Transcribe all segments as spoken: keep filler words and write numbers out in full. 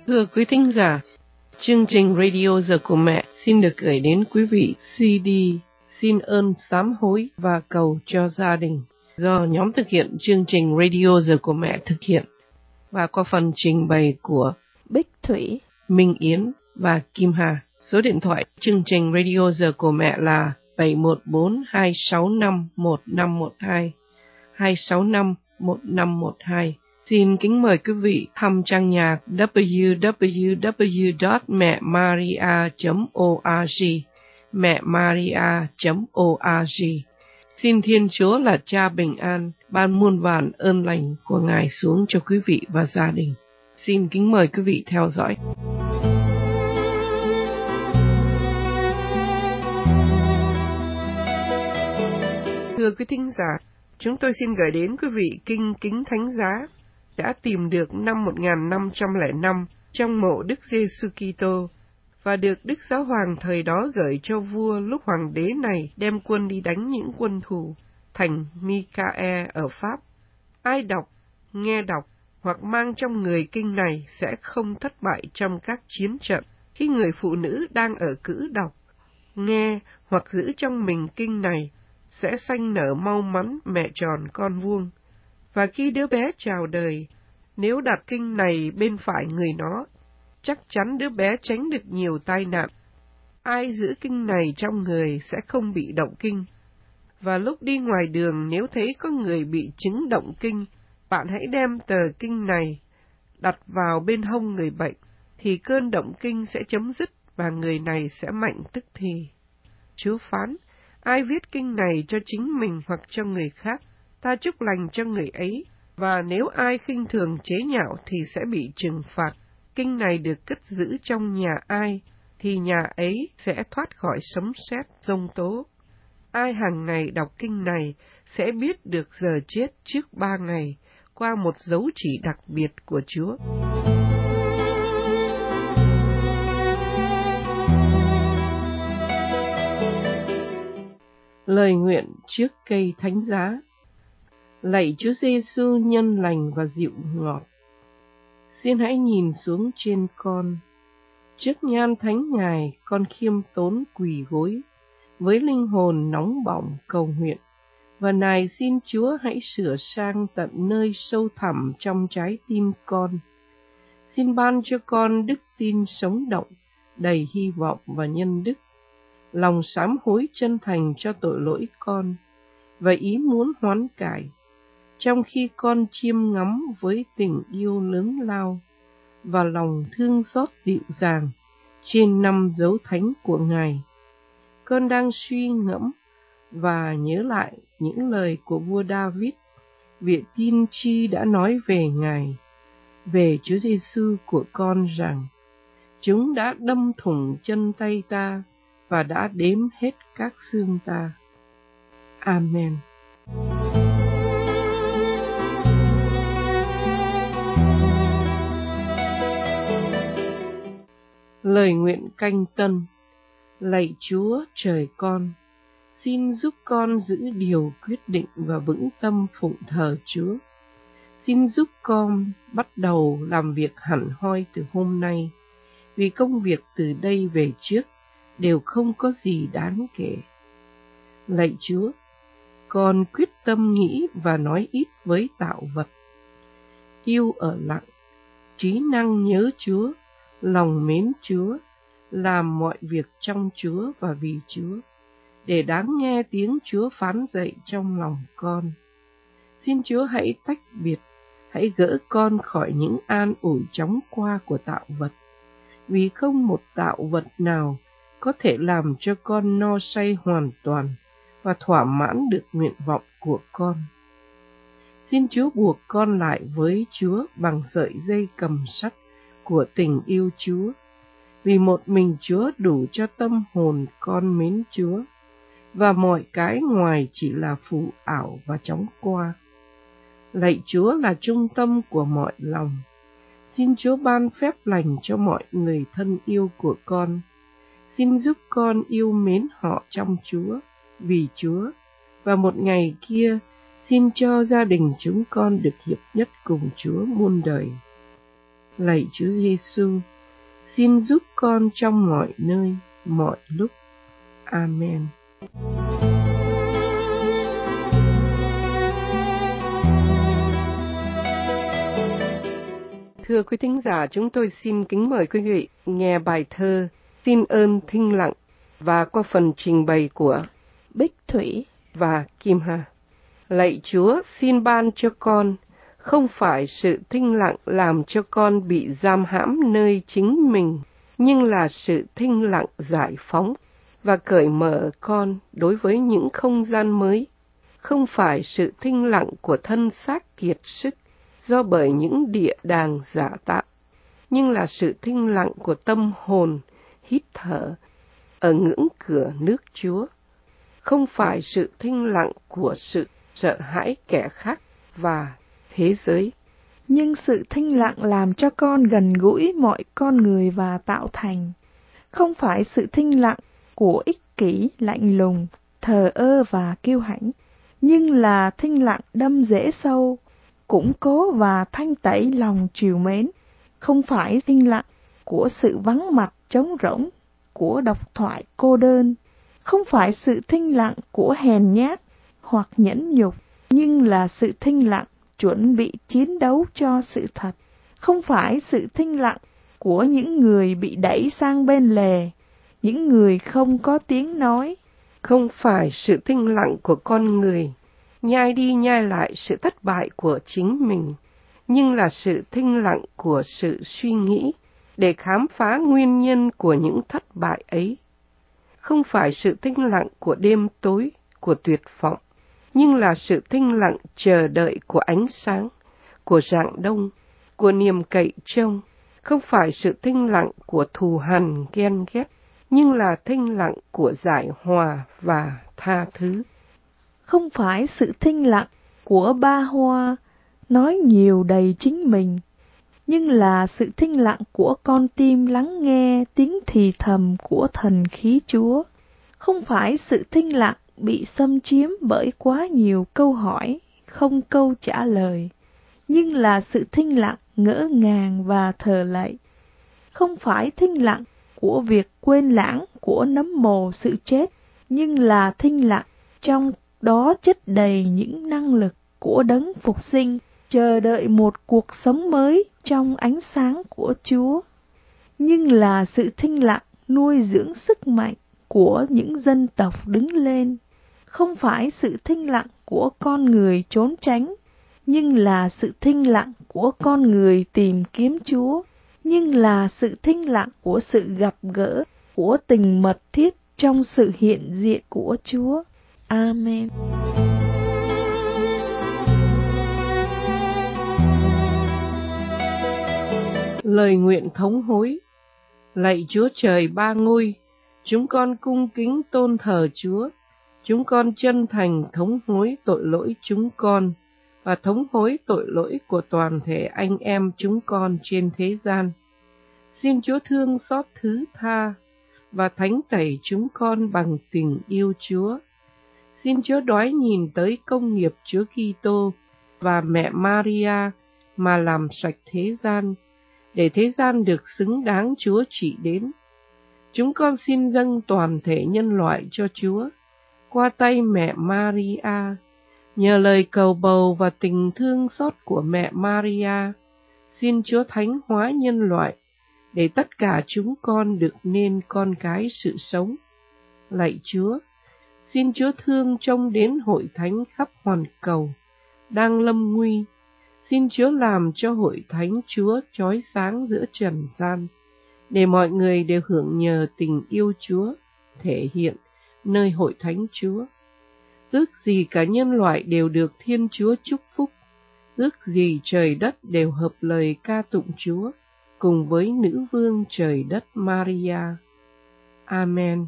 Thưa quý thính giả, chương trình Radio Giờ của Mẹ xin được gửi đến quý vị xê đê Xin ơn sám hối và cầu cho gia đình do nhóm thực hiện chương trình Radio Giờ của Mẹ thực hiện và qua phần trình bày của Bích Thủy, Minh Yến và Kim Hà. Số điện thoại chương trình Radio Giờ của Mẹ là bảy một bốn hai sáu năm một năm một hai, hai sáu năm một năm một hai. Xin kính mời quý vị thăm trang nhạc w w w chấm mẹ maria chấm org, mẹ maria chấm org. Xin Thiên Chúa là Cha bình an, ban muôn vàn ơn lành của Ngài xuống cho quý vị và gia đình. Xin kính mời quý vị theo dõi. Thưa quý thính giả, chúng tôi xin gửi đến quý vị kinh Kính Thánh Giá đã tìm được năm một nghìn năm trăm lẻ năm trong mộ Đức Giêsu Kitô và được Đức Giáo Hoàng thời đó gửi cho vua lúc hoàng đế này đem quân đi đánh những quân thù thành Micae ở Pháp. Ai đọc, nghe đọc hoặc mang trong người kinh này sẽ không thất bại trong các chiến trận. Khi người phụ nữ đang ở cữ đọc, nghe hoặc giữ trong mình kinh này sẽ sanh nở mau mắn mẹ tròn con vuông. Và khi đứa bé chào đời, nếu đặt kinh này bên phải người nó, chắc chắn đứa bé tránh được nhiều tai nạn. Ai giữ kinh này trong người sẽ không bị động kinh. Và lúc đi ngoài đường nếu thấy có người bị chứng động kinh, bạn hãy đem tờ kinh này đặt vào bên hông người bệnh, thì cơn động kinh sẽ chấm dứt và người này sẽ mạnh tức thì. Chúa phán, ai viết kinh này cho chính mình hoặc cho người khác, ta chúc lành cho người ấy, và nếu ai khinh thường chế nhạo thì sẽ bị trừng phạt. Kinh này được cất giữ trong nhà ai, thì nhà ấy sẽ thoát khỏi sấm sét giông tố. Ai hàng ngày đọc kinh này sẽ biết được giờ chết trước ba ngày, qua một dấu chỉ đặc biệt của Chúa. Lời nguyện trước cây thánh giá. Lạy Chúa Giêsu nhân lành và dịu ngọt, xin hãy nhìn xuống trên con. Trước nhan thánh Ngài, con khiêm tốn quỳ gối, với linh hồn nóng bỏng cầu nguyện. Và nài xin Chúa hãy sửa sang tận nơi sâu thẳm trong trái tim con. Xin ban cho con đức tin sống động, đầy hy vọng và nhân đức, lòng sám hối chân thành cho tội lỗi con, và ý muốn hoán cải, trong khi con chiêm ngắm với tình yêu lớn lao và lòng thương xót dịu dàng trên năm dấu thánh của Ngài. Con đang suy ngẫm và nhớ lại những lời của vua David, vị tiên tri đã nói về Ngài, về Chúa Giêsu của con rằng: chúng đã đâm thủng chân tay ta và đã đếm hết các xương ta. Amen. Lời nguyện canh tân. Lạy Chúa trời con, xin giúp con giữ điều quyết định và vững tâm phụng thờ Chúa. Xin giúp con bắt đầu làm việc hẳn hoi từ hôm nay, vì công việc từ đây về trước đều không có gì đáng kể. Lạy Chúa, con quyết tâm nghĩ và nói ít với tạo vật, yêu ở lặng, trí năng nhớ Chúa, lòng mến Chúa, làm mọi việc trong Chúa và vì Chúa, để đáng nghe tiếng Chúa phán dạy trong lòng con. Xin Chúa hãy tách biệt, hãy gỡ con khỏi những an ủi chóng qua của tạo vật, vì không một tạo vật nào có thể làm cho con no say hoàn toàn và thỏa mãn được nguyện vọng của con. Xin Chúa buộc con lại với Chúa bằng sợi dây cầm sắt của tình yêu Chúa, vì một mình Chúa đủ cho tâm hồn con mến Chúa, và mọi cái ngoài chỉ là phù ảo và chóng qua. Lạy Chúa là trung tâm của mọi lòng. Xin Chúa ban phép lành cho mọi người thân yêu của con. Xin giúp con yêu mến họ trong Chúa, vì Chúa, và một ngày kia xin cho gia đình chúng con được hiệp nhất cùng Chúa muôn đời. Lạy Chúa Giêsu, xin giúp con trong mọi nơi, mọi lúc. Amen. Thưa quý thính giả, chúng tôi xin kính mời quý vị nghe bài thơ Xin ơn thinh lặng và qua phần trình bày của Bích Thủy và Kim Hà. Lạy Chúa, xin ban cho con không phải sự thinh lặng làm cho con bị giam hãm nơi chính mình, nhưng là sự thinh lặng giải phóng và cởi mở con đối với những không gian mới. Không phải sự thinh lặng của thân xác kiệt sức do bởi những địa đàng giả tạo, nhưng là sự thinh lặng của tâm hồn hít thở ở ngưỡng cửa nước Chúa. Không phải sự thinh lặng của sự sợ hãi kẻ khác và thế giới, nhưng sự thinh lặng làm cho con gần gũi mọi con người và tạo thành. Không phải sự thinh lặng của ích kỷ, lạnh lùng, thờ ơ và kiêu hãnh, nhưng là thinh lặng đâm rễ sâu, củng cố và thanh tẩy lòng trìu mến. Không phải thinh lặng của sự vắng mặt trống rỗng, của độc thoại cô đơn. Không phải sự thinh lặng của hèn nhát hoặc nhẫn nhục, nhưng là sự thinh lặng chuẩn bị chiến đấu cho sự thật. Không phải sự thinh lặng của những người bị đẩy sang bên lề, những người không có tiếng nói. Không phải sự thinh lặng của con người nhai đi nhai lại sự thất bại của chính mình, nhưng là sự thinh lặng của sự suy nghĩ để khám phá nguyên nhân của những thất bại ấy. Không phải sự thinh lặng của đêm tối, của tuyệt vọng, nhưng là sự thinh lặng chờ đợi của ánh sáng, của rạng đông, của niềm cậy trông. Không phải sự thinh lặng của thù hằn ghen ghét, nhưng là thinh lặng của giải hòa và tha thứ. Không phải sự thinh lặng của ba hoa, nói nhiều đầy chính mình, nhưng là sự thinh lặng của con tim lắng nghe tiếng thì thầm của thần khí Chúa. Không phải sự thinh lặng bị xâm chiếm bởi quá nhiều câu hỏi, không câu trả lời, nhưng là sự thinh lặng ngỡ ngàng và thờ lạy. Không phải thinh lặng của việc quên lãng của nấm mồ sự chết, nhưng là thinh lặng trong đó chất đầy những năng lực của đấng phục sinh, chờ đợi một cuộc sống mới trong ánh sáng của Chúa. Nhưng là sự thinh lặng nuôi dưỡng sức mạnh của những dân tộc đứng lên. Không phải sự thinh lặng của con người trốn tránh, nhưng là sự thinh lặng của con người tìm kiếm Chúa, nhưng là sự thinh lặng của sự gặp gỡ, của tình mật thiết trong sự hiện diện của Chúa. Amen. Lời nguyện thống hối. Lạy Chúa Trời ba ngôi, chúng con cung kính tôn thờ Chúa. Chúng con chân thành thống hối tội lỗi chúng con và thống hối tội lỗi của toàn thể anh em chúng con trên thế gian. Xin Chúa thương xót thứ tha và thánh tẩy chúng con bằng tình yêu Chúa. Xin Chúa đoái nhìn tới công nghiệp Chúa Kitô và mẹ Maria mà làm sạch thế gian, để thế gian được xứng đáng Chúa trị đến. Chúng con xin dâng toàn thể nhân loại cho Chúa, qua tay mẹ Maria, nhờ lời cầu bầu và tình thương xót của mẹ Maria. Xin Chúa thánh hóa nhân loại, để tất cả chúng con được nên con cái sự sống. Lạy Chúa, xin Chúa thương trông đến hội thánh khắp hoàn cầu, đang lâm nguy. Xin Chúa làm cho hội thánh Chúa chói sáng giữa trần gian, để mọi người đều hưởng nhờ tình yêu Chúa, thể hiện nơi hội thánh Chúa. Ước gì cả nhân loại đều được Thiên Chúa chúc phúc, ước gì trời đất đều hợp lời ca tụng Chúa, cùng với nữ vương trời đất Maria. Amen.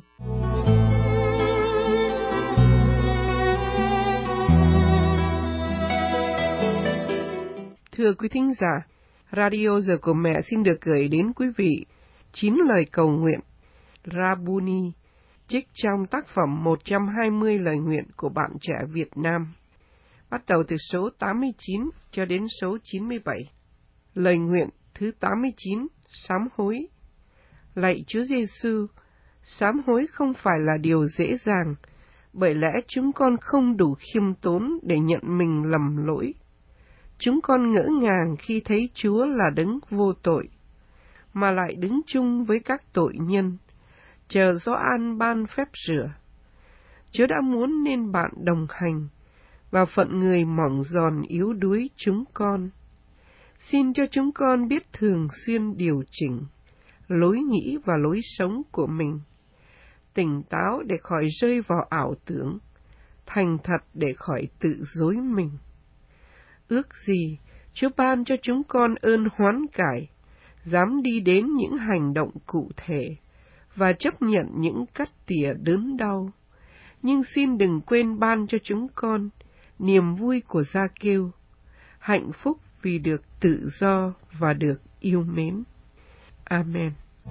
Thưa quý thính giả, Radio Giờ của Mẹ xin được gửi đến quý vị chín lời cầu nguyện Rabuni, trích trong tác phẩm một trăm hai mươi lời nguyện của bạn trẻ Việt Nam, bắt đầu từ số tám mươi chín cho đến số chín mươi bảy. Lời nguyện thứ thứ tám mươi chín, sám hối. Lạy Chúa Giêsu, sám hối không phải là điều dễ dàng, bởi lẽ chúng con không đủ khiêm tốn để nhận mình lầm lỗi. Chúng con ngỡ ngàng khi thấy Chúa là đấng vô tội, mà lại đứng chung với các tội nhân, chờ Gioan ban phép rửa. Chúa đã muốn nên bạn đồng hành, và phận người mỏng giòn yếu đuối chúng con. Xin cho chúng con biết thường xuyên điều chỉnh lối nghĩ và lối sống của mình, tỉnh táo để khỏi rơi vào ảo tưởng, thành thật để khỏi tự dối mình. Ước gì Chúa ban cho chúng con ơn hoán cải, dám đi đến những hành động cụ thể và chấp nhận những cắt tỉa đớn đau. Nhưng xin đừng quên ban cho chúng con niềm vui của Gia-kêu, hạnh phúc vì được tự do và được yêu mến. Amen.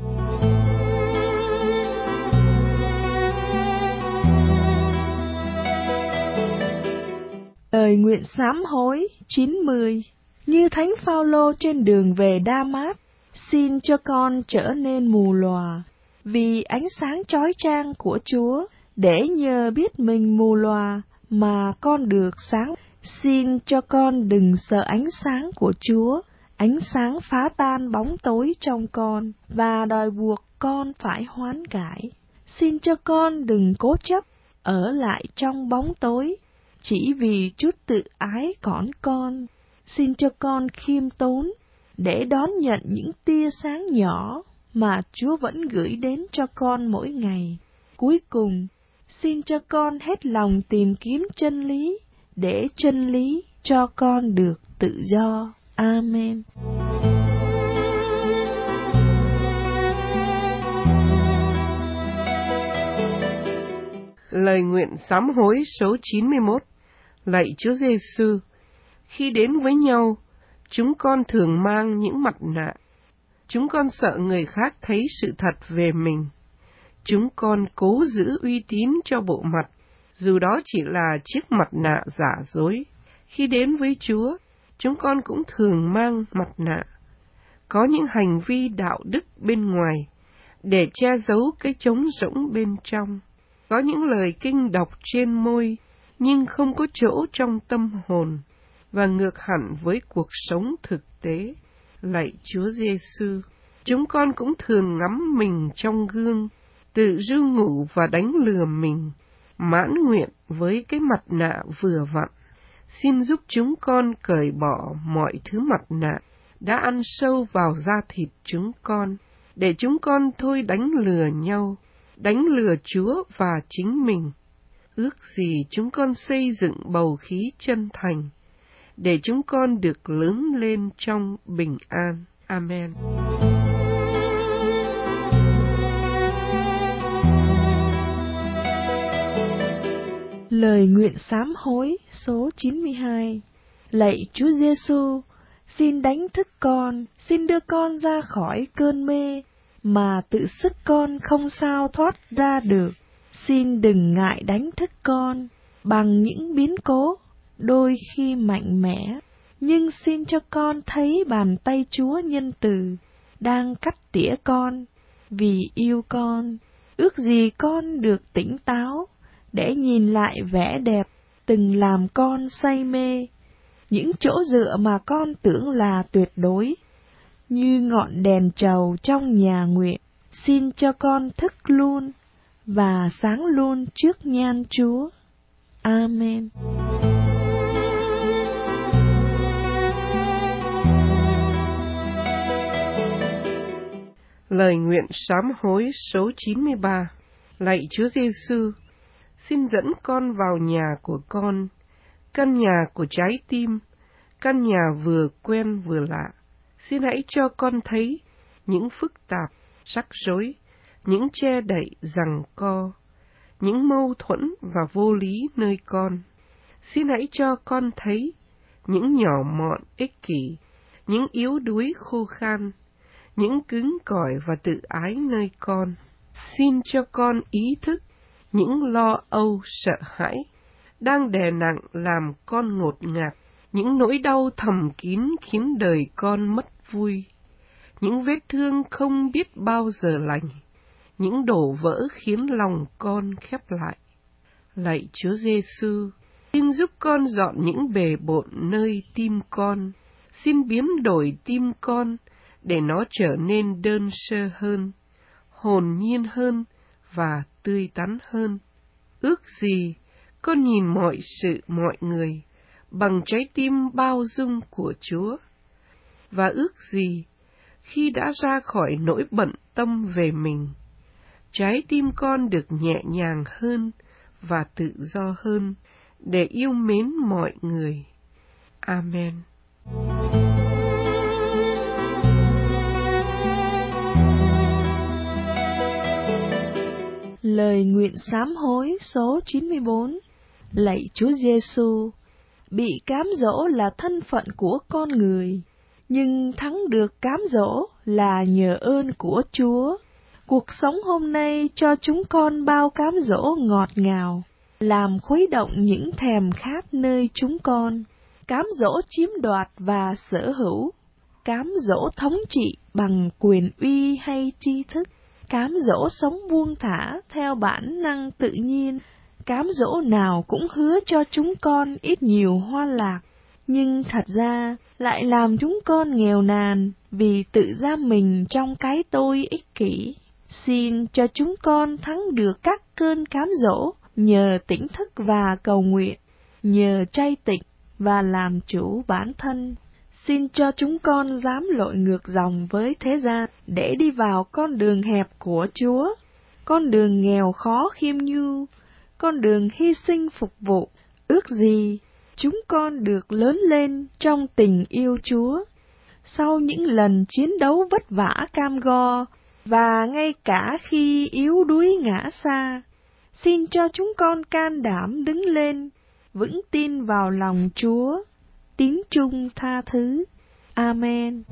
Lời nguyện sám hối chín mươi. Như Thánh Phao-lô trên đường về Đa-mát, xin cho con trở nên mù lòa vì ánh sáng chói chang của Chúa, để nhờ biết mình mù lòa mà con được sáng. Xin cho con đừng sợ ánh sáng của Chúa, ánh sáng phá tan bóng tối trong con và đòi buộc con phải hoán cải. Xin cho con đừng cố chấp ở lại trong bóng tối chỉ vì chút tự ái cõn con. Xin cho con khiêm tốn để đón nhận những tia sáng nhỏ mà Chúa vẫn gửi đến cho con mỗi ngày. Cuối cùng, xin cho con hết lòng tìm kiếm chân lý, để chân lý cho con được tự do. Amen. Lời nguyện sám hối số chín mươi mốt. Lạy Chúa Giêsu, khi đến với nhau, chúng con thường mang những mặt nạ. Chúng con sợ người khác thấy sự thật về mình. Chúng con cố giữ uy tín cho bộ mặt, dù đó chỉ là chiếc mặt nạ giả dối. Khi đến với Chúa, chúng con cũng thường mang mặt nạ. Có những hành vi đạo đức bên ngoài, để che giấu cái trống rỗng bên trong. Có những lời kinh đọc trên môi, nhưng không có chỗ trong tâm hồn, và ngược hẳn với cuộc sống thực tế. Lạy Chúa Giêsu, chúng con cũng thường ngắm mình trong gương, tự ru ngủ và đánh lừa mình, mãn nguyện với cái mặt nạ vừa vặn. Xin giúp chúng con cởi bỏ mọi thứ mặt nạ đã ăn sâu vào da thịt chúng con, để chúng con thôi đánh lừa nhau, đánh lừa Chúa và chính mình. Ước gì chúng con xây dựng bầu khí chân thành, để chúng con được lớn lên trong bình an. Amen. Lời nguyện sám hối số chín mươi hai. Lạy Chúa Giêsu, xin đánh thức con, xin đưa con ra khỏi cơn mê, mà tự sức con không sao thoát ra được. Xin đừng ngại đánh thức con bằng những biến cố, đôi khi mạnh mẽ, nhưng xin cho con thấy bàn tay Chúa nhân từ đang cắt tỉa con vì yêu con. Ước gì con được tỉnh táo để nhìn lại vẻ đẹp từng làm con say mê, những chỗ dựa mà con tưởng là tuyệt đối, như ngọn đèn trầu trong nhà nguyện. Xin cho con thức luôn và sáng luôn trước nhan Chúa. Amen. Lời nguyện sám hối số chín mươi ba. Lạy Chúa Giêsu, xin dẫn con vào nhà của con, căn nhà của trái tim, căn nhà vừa quen vừa lạ. Xin hãy cho con thấy những phức tạp, rắc rối, những che đậy giằng co, những mâu thuẫn và vô lý nơi con. Xin hãy cho con thấy những nhỏ mọn ích kỷ, những yếu đuối khô khan, những cứng cỏi và tự ái nơi con. Xin cho con ý thức những lo âu sợ hãi đang đè nặng làm con ngột ngạt, những nỗi đau thầm kín khiến đời con mất vui. những vết thương không biết bao giờ lành, những đổ vỡ khiến lòng con khép lại. Lạy Chúa Giêsu, xin giúp con dọn những bề bộn nơi tim con, xin biến đổi tim con để nó trở nên đơn sơ hơn, hồn nhiên hơn và tươi tắn hơn. Ước gì con nhìn mọi sự mọi người bằng trái tim bao dung của Chúa, và ước gì khi đã ra khỏi nỗi bận tâm về mình, trái tim con được nhẹ nhàng hơn và tự do hơn để yêu mến mọi người. Amen. Lời nguyện sám hối số chín mươi bốn. Lạy Chúa Giêsu, bị cám dỗ là thân phận của con người, nhưng thắng được cám dỗ là nhờ ơn của Chúa. Cuộc sống hôm nay cho chúng con bao cám dỗ ngọt ngào, làm khuấy động những thèm khát nơi chúng con. Cám dỗ chiếm đoạt và sở hữu, cám dỗ thống trị bằng quyền uy hay tri thức, cám dỗ sống buông thả theo bản năng tự nhiên. Cám dỗ nào cũng hứa cho chúng con ít nhiều hoa lạc, nhưng thật ra lại làm chúng con nghèo nàn vì tự giam mình trong cái tôi ích kỷ. Xin cho chúng con thắng được các cơn cám dỗ nhờ tỉnh thức và cầu nguyện, nhờ chay tịnh và làm chủ bản thân. Xin cho chúng con dám lội ngược dòng với thế gian để đi vào con đường hẹp của Chúa, con đường nghèo khó khiêm nhu, con đường hy sinh phục vụ. Ước gì chúng con được lớn lên trong tình yêu Chúa. Sau những lần chiến đấu vất vả cam go, và ngay cả khi yếu đuối ngã xa, xin cho chúng con can đảm đứng lên, vững tin vào lòng Chúa, tín trung tha thứ. Amen.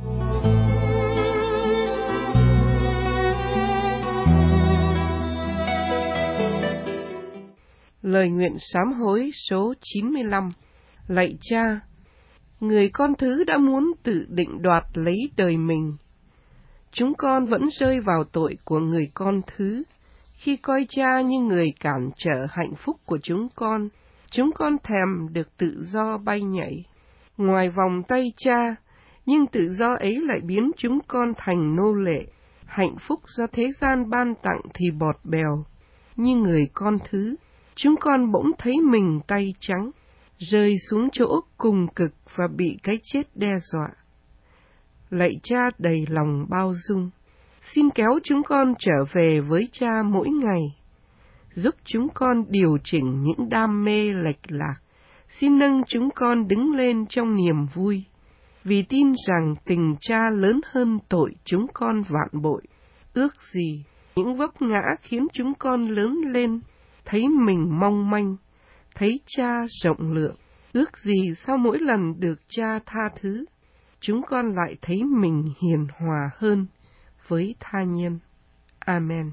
Lời nguyện sám hối số chín mươi lăm. Lạy Cha, người con thứ đã muốn tự định đoạt lấy đời mình. Chúng con vẫn rơi vào tội của người con thứ, khi coi Cha như người cản trở hạnh phúc của chúng con. Chúng con thèm được tự do bay nhảy ngoài vòng tay Cha, nhưng tự do ấy lại biến chúng con thành nô lệ. Hạnh phúc do thế gian ban tặng thì bọt bèo. Như người con thứ, chúng con bỗng thấy mình tay trắng, rơi xuống chỗ cùng cực và bị cái chết đe dọa. Lạy Cha đầy lòng bao dung, xin kéo chúng con trở về với Cha mỗi ngày, giúp chúng con điều chỉnh những đam mê lệch lạc. Xin nâng chúng con đứng lên trong niềm vui, vì tin rằng tình Cha lớn hơn tội chúng con vạn bội. Ước gì những vấp ngã khiến chúng con lớn lên, thấy mình mong manh, thấy Cha rộng lượng. Ước gì sau mỗi lần được Cha tha thứ, chúng con lại thấy mình hiền hòa hơn với tha nhân. Amen.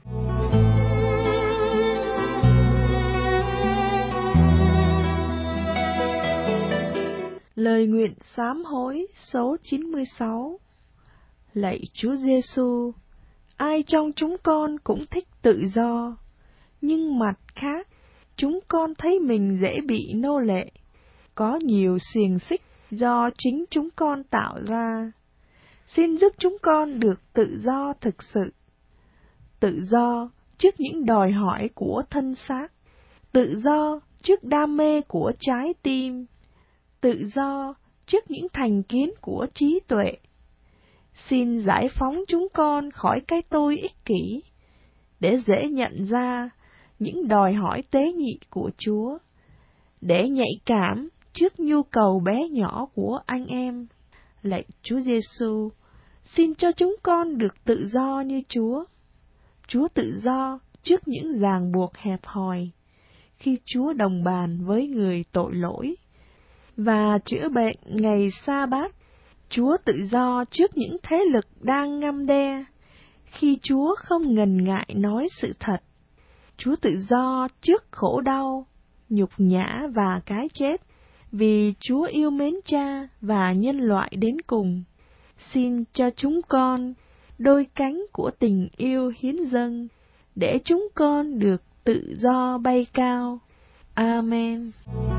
Lời nguyện sám hối số chín mươi sáu. Lạy Chúa Giêsu, ai trong chúng con cũng thích tự do, nhưng mặt khác, chúng con thấy mình dễ bị nô lệ, có nhiều xiềng xích do chính chúng con tạo ra. Xin giúp chúng con được tự do thực sự, tự do trước những đòi hỏi của thân xác, tự do trước đam mê của trái tim, tự do trước những thành kiến của trí tuệ. Xin giải phóng chúng con khỏi cái tôi ích kỷ, để dễ nhận ra những đòi hỏi tế nhị của Chúa, để nhạy cảm trước nhu cầu bé nhỏ của anh em. Lạy Chúa Giêsu, xin cho chúng con được tự do như Chúa. Chúa tự do trước những ràng buộc hẹp hòi, khi Chúa đồng bàn với người tội lỗi và chữa bệnh ngày sa bát. Chúa tự do trước những thế lực đang ngăm đe, khi Chúa không ngần ngại nói sự thật. Chúa tự do trước khổ đau, nhục nhã và cái chết, vì Chúa yêu mến Cha và nhân loại đến cùng. Xin cho chúng con đôi cánh của tình yêu hiến dâng, để chúng con được tự do bay cao. Amen.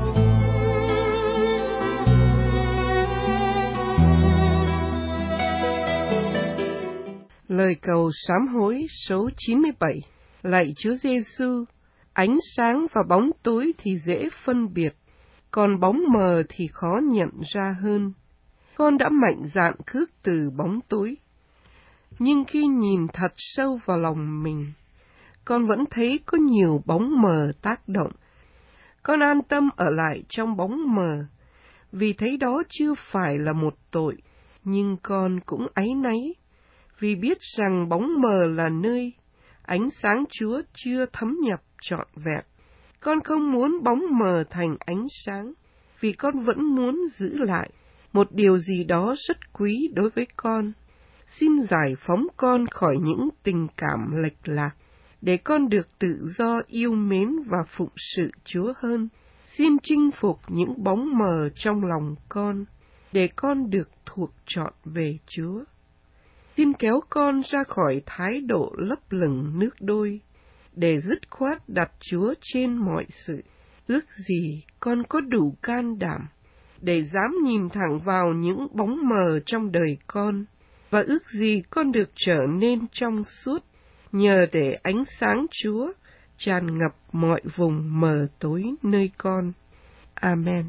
Lời cầu sám hối số chín mươi bảy. Lạy Chúa Giêsu, ánh sáng và bóng tối thì dễ phân biệt, còn bóng mờ thì khó nhận ra hơn. Con đã mạnh dạn khước từ bóng tối, nhưng khi nhìn thật sâu vào lòng mình, con vẫn thấy có nhiều bóng mờ tác động. Con an tâm ở lại trong bóng mờ, vì thấy đó chưa phải là một tội, nhưng con cũng áy náy, vì biết rằng bóng mờ là nơi ánh sáng Chúa chưa thấm nhập trọn vẹn. Con không muốn bóng mờ thành ánh sáng, vì con vẫn muốn giữ lại một điều gì đó rất quý đối với con. Xin giải phóng con khỏi những tình cảm lệch lạc, để con được tự do yêu mến và phụng sự Chúa hơn. Xin chinh phục những bóng mờ trong lòng con, để con được thuộc trọn về Chúa. Xin kéo con ra khỏi thái độ lấp lửng nước đôi, để dứt khoát đặt Chúa trên mọi sự. Ước gì con có đủ can đảm, để dám nhìn thẳng vào những bóng mờ trong đời con, và ước gì con được trở nên trong suốt, nhờ để ánh sáng Chúa tràn ngập mọi vùng mờ tối nơi con. Amen.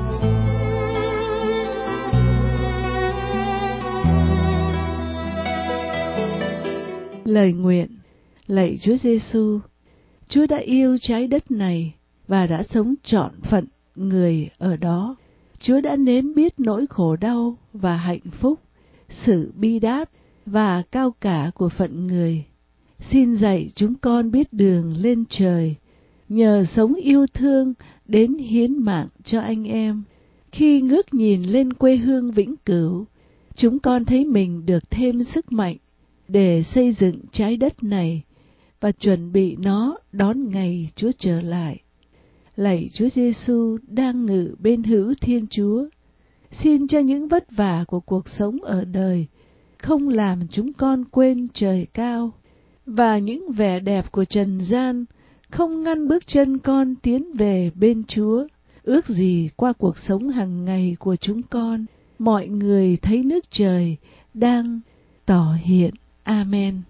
Lời nguyện. Lạy Chúa Giêsu, Chúa đã yêu trái đất này và đã sống trọn phận người ở đó. Chúa đã nếm biết nỗi khổ đau và hạnh phúc, sự bi đát và cao cả của phận người. Xin dạy chúng con biết đường lên trời, nhờ sống yêu thương đến hiến mạng cho anh em. Khi ngước nhìn lên quê hương vĩnh cửu, chúng con thấy mình được thêm sức mạnh để xây dựng trái đất này và chuẩn bị nó đón ngày Chúa trở lại. Lạy Chúa Giêsu đang ngự bên hữu Thiên Chúa, xin cho những vất vả của cuộc sống ở đời không làm chúng con quên trời cao, và những vẻ đẹp của trần gian không ngăn bước chân con tiến về bên Chúa. Ước gì qua cuộc sống hàng ngày của chúng con, mọi người thấy nước trời đang tỏ hiện. Amen.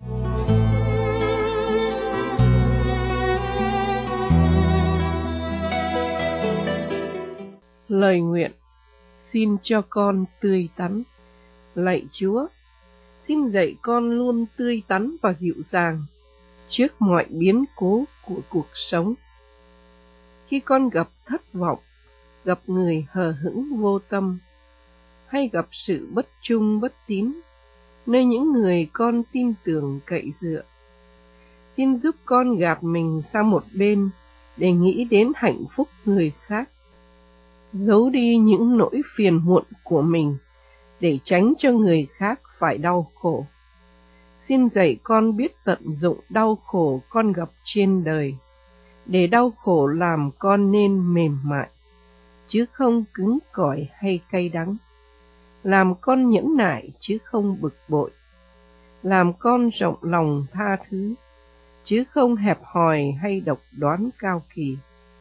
Lời nguyện. Xin cho con tươi tắn. Lạy Chúa, xin dạy con luôn tươi tắn và dịu dàng trước mọi biến cố của cuộc sống. Khi con gặp thất vọng, gặp người hờ hững vô tâm, hay gặp sự bất trung bất tín nơi những người con tin tưởng cậy dựa, xin giúp con gạt mình sang một bên để nghĩ đến hạnh phúc người khác, giấu đi những nỗi phiền muộn của mình để tránh cho người khác phải đau khổ. Xin dạy con biết tận dụng đau khổ con gặp trên đời, để đau khổ làm con nên mềm mại, chứ không cứng cỏi hay cay đắng, làm con nhẫn nại chứ không bực bội, làm con rộng lòng tha thứ, chứ không hẹp hòi hay độc đoán cao kỳ.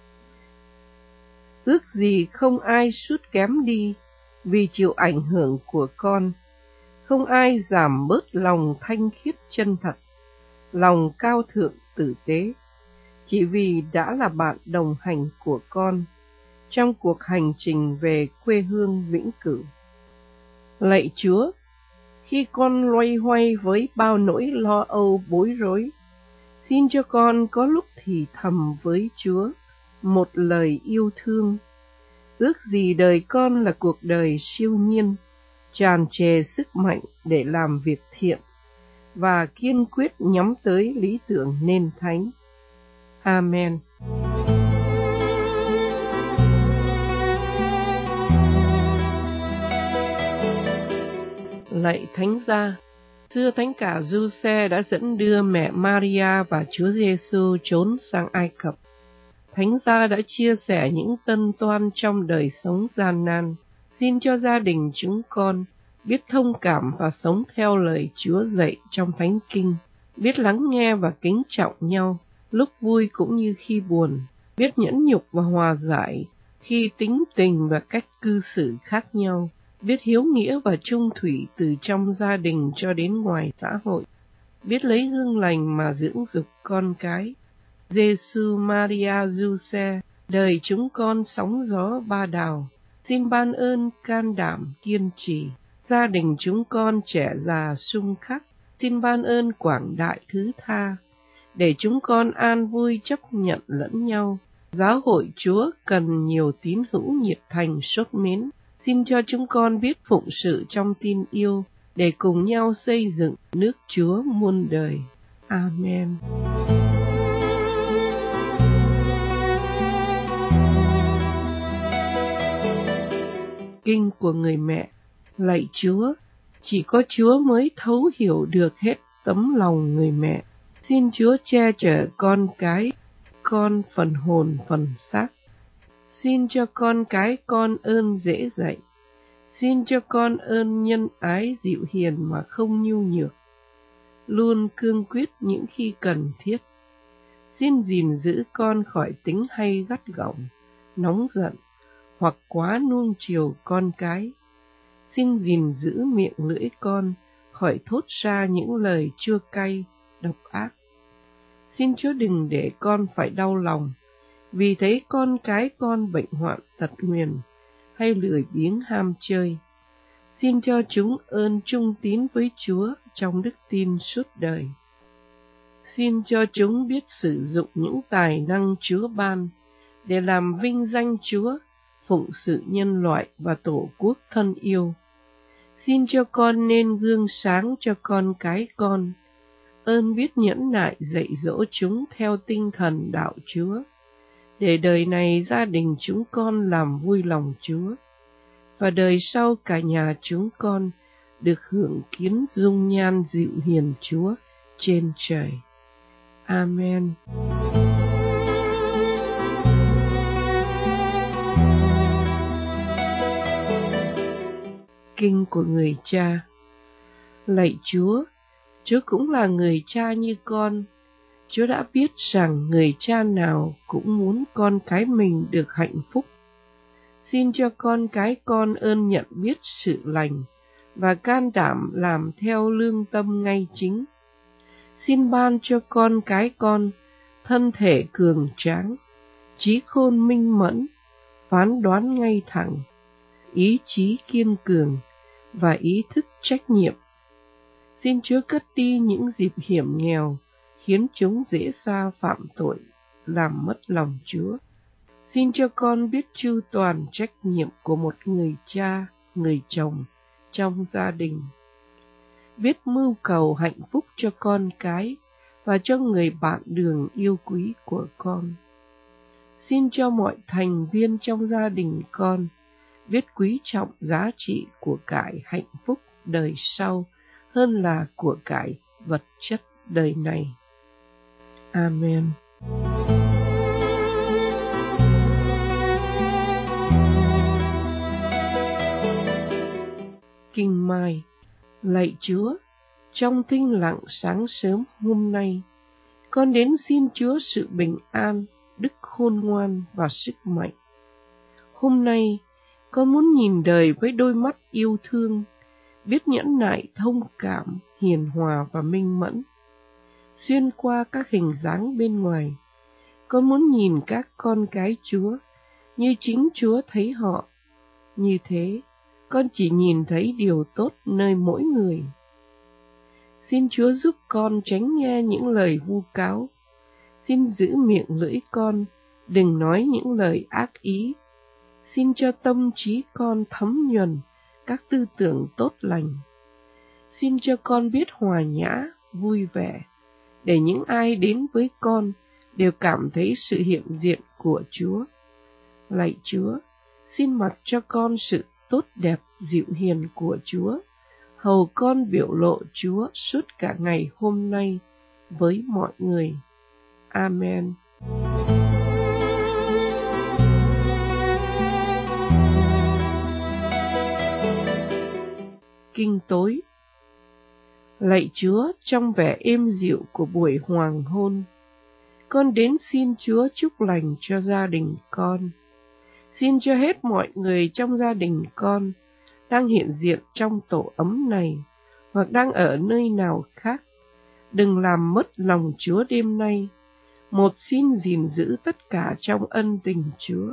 Ước gì không ai sút kém đi vì chịu ảnh hưởng của con, không ai giảm bớt lòng thanh khiết chân thật, lòng cao thượng tử tế, chỉ vì đã là bạn đồng hành của con trong cuộc hành trình về quê hương vĩnh cửu. Lạy Chúa, khi con loay hoay với bao nỗi lo âu bối rối, xin cho con có lúc thì thầm với Chúa một lời yêu thương. Ước gì đời con là cuộc đời siêu nhiên, tràn trề sức mạnh để làm việc thiện và kiên quyết nhắm tới lý tưởng nên thánh. Amen. Lạy Thánh Gia, xưa Thánh cả Giuse đã dẫn đưa mẹ Maria và Chúa Giêsu trốn sang Ai Cập. Thánh Gia đã chia sẻ những tân toan trong đời sống gian nan. Xin cho gia đình chúng con biết thông cảm và sống theo lời Chúa dạy trong Thánh Kinh, biết lắng nghe và kính trọng nhau, lúc vui cũng như khi buồn, biết nhẫn nhục và hòa giải khi tính tình và cách cư xử khác nhau, biết hiếu nghĩa và trung thủy từ trong gia đình cho đến ngoài xã hội, biết lấy gương lành mà dưỡng dục con cái. Giêsu, Maria, Giuse, đời chúng con sóng gió ba đào, xin ban ơn can đảm kiên trì. Gia đình chúng con trẻ già xung khắc, xin ban ơn quảng đại thứ tha, để chúng con an vui chấp nhận lẫn nhau. Giáo hội Chúa cần nhiều tín hữu nhiệt thành sốt mến, xin cho chúng con biết phụng sự trong tin yêu, để cùng nhau xây dựng nước Chúa muôn đời. Amen. Kinh của người mẹ. Lạy Chúa, chỉ có Chúa mới thấu hiểu được hết tấm lòng người mẹ. Xin Chúa che chở con cái, con phần hồn phần xác. Xin cho con cái con ơn dễ dạy. Xin cho con ơn nhân ái dịu hiền mà không nhu nhược, luôn cương quyết những khi cần thiết. Xin gìn giữ con khỏi tính hay gắt gỏng, nóng giận, hoặc quá nuông chiều con cái. Xin gìn giữ miệng lưỡi con khỏi thốt ra những lời chua cay, độc ác. Xin Chúa đừng để con phải đau lòng, vì thấy con cái con bệnh hoạn tật nguyền, hay lười biếng ham chơi. Xin cho chúng ơn trung tín với Chúa trong đức tin suốt đời. Xin cho chúng biết sử dụng những tài năng Chúa ban, để làm vinh danh Chúa, phụng sự nhân loại và tổ quốc thân yêu. Xin cho con nên gương sáng cho con cái con, ơn biết nhẫn nại dạy dỗ chúng theo tinh thần đạo Chúa, để đời này gia đình chúng con làm vui lòng Chúa, và đời sau cả nhà chúng con được hưởng kiến dung nhan dịu hiền Chúa trên trời. Amen. Kinh của người cha. Lạy Chúa, Chúa cũng là người cha như con. Chúa đã biết rằng người cha nào cũng muốn con cái mình được hạnh phúc. Xin cho con cái con ơn nhận biết sự lành và can đảm làm theo lương tâm ngay chính. Xin ban cho con cái con thân thể cường tráng, trí khôn minh mẫn, phán đoán ngay thẳng, ý chí kiên cường và ý thức trách nhiệm. Xin Chúa cất đi những dịp hiểm nghèo khiến chúng dễ xa phạm tội, làm mất lòng Chúa. Xin cho con biết chu toàn trách nhiệm của một người cha, người chồng trong gia đình, biết mưu cầu hạnh phúc cho con cái và cho người bạn đường yêu quý của con. Xin cho mọi thành viên trong gia đình con biết quý trọng giá trị của cải hạnh phúc đời sau hơn là của cải vật chất đời này. Amen. Kinh Mai. Lạy Chúa, trong thinh lặng sáng sớm hôm nay, con đến xin Chúa sự bình an, đức khôn ngoan và sức mạnh. Hôm nay, con muốn nhìn đời với đôi mắt yêu thương, biết nhẫn nại thông cảm, hiền hòa và minh mẫn. Xuyên qua các hình dáng bên ngoài, con muốn nhìn các con cái Chúa như chính Chúa thấy họ. Như thế, con chỉ nhìn thấy điều tốt nơi mỗi người. Xin Chúa giúp con tránh nghe những lời vu cáo. Xin giữ miệng lưỡi con, đừng nói những lời ác ý. Xin cho tâm trí con thấm nhuần các tư tưởng tốt lành. Xin cho con biết hòa nhã, vui vẻ, để những ai đến với con đều cảm thấy sự hiện diện của Chúa. Lạy Chúa, xin mặc cho con sự tốt đẹp dịu hiền của Chúa, hầu con biểu lộ Chúa suốt cả ngày hôm nay với mọi người. Amen. kinh tối. Lạy Chúa, trong vẻ êm dịu của buổi hoàng hôn, con đến xin Chúa chúc lành cho gia đình con. Xin cho hết mọi người trong gia đình con đang hiện diện trong tổ ấm này hoặc đang ở nơi nào khác, đừng làm mất lòng Chúa đêm nay. Một xin gìn giữ tất cả trong ân tình Chúa.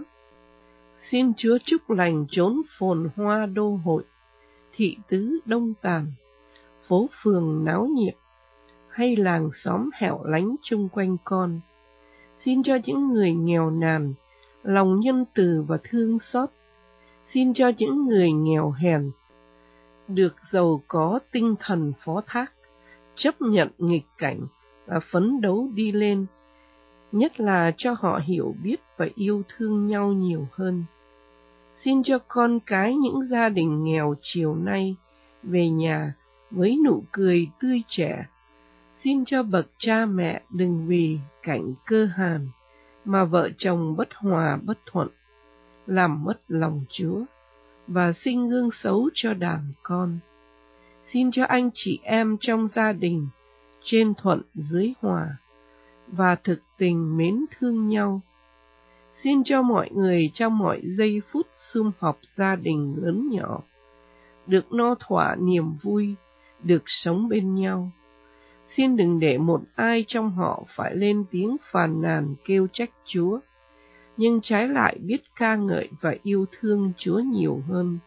Xin Chúa chúc lành chốn phồn hoa đô hội, thị tứ đông tàn, phố phường náo nhiệt, hay làng xóm hẻo lánh chung quanh con. Xin cho những người nghèo nàn lòng nhân từ và thương xót. Xin cho những người nghèo hèn được giàu có tinh thần phó thác, chấp nhận nghịch cảnh và phấn đấu đi lên, nhất là cho họ hiểu biết và yêu thương nhau nhiều hơn. Xin cho con cái những gia đình nghèo chiều nay về nhà với nụ cười tươi trẻ. Xin cho bậc cha mẹ đừng vì cảnh cơ hàn mà vợ chồng bất hòa bất thuận, làm mất lòng Chúa và sinh gương xấu cho đàn con. Xin cho anh chị em trong gia đình trên thuận dưới hòa và thực tình mến thương nhau. Xin cho mọi người trong mọi giây phút sum họp gia đình lớn nhỏ được no thỏa niềm vui, được sống bên nhau. Xin đừng để một ai trong họ phải lên tiếng phàn nàn kêu trách Chúa, nhưng trái lại biết ca ngợi và yêu thương Chúa nhiều hơn.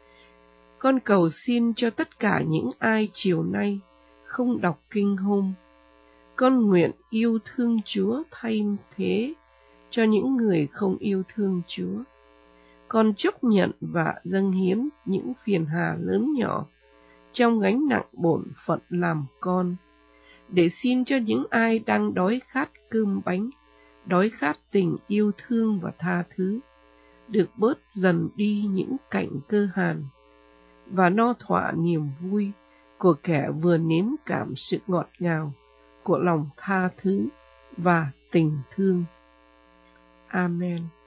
Con cầu xin cho tất cả những ai chiều nay không đọc kinh hôm, con nguyện yêu thương Chúa thay thế cho những người không yêu thương Chúa. Con chấp nhận và dâng hiến những phiền hà lớn nhỏ trong gánh nặng bổn phận làm con, để xin cho những ai đang đói khát cơm bánh, đói khát tình yêu thương và tha thứ, được bớt dần đi những cảnh cơ hàn, và no thỏa niềm vui của kẻ vừa nếm cảm sự ngọt ngào của lòng tha thứ và tình thương. Amen.